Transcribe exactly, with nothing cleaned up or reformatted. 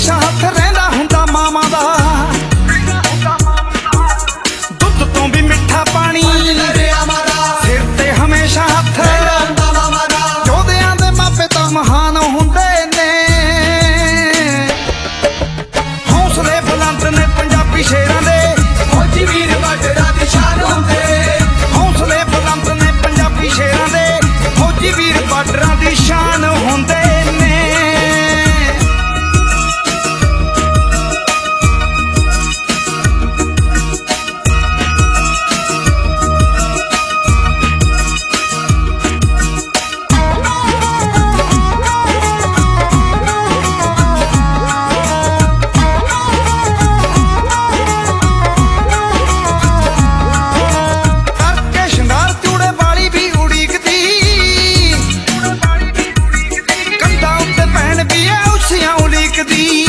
हमेशा हथ रहिंदा हुंदा मावां दा दुध तो भी मिठा पानी सिर ते हमेशा हथ जोधियां दे मापे तां महान हुंदे ने हौसले बुलंद ने पंजाबी शेरां दे फौजी वीर बाडरां दी शान हुंदे हौसले बुलंद ने पंजाबी शेरां दे फौजी वीर बाडरां दी शान हुंदे ने। The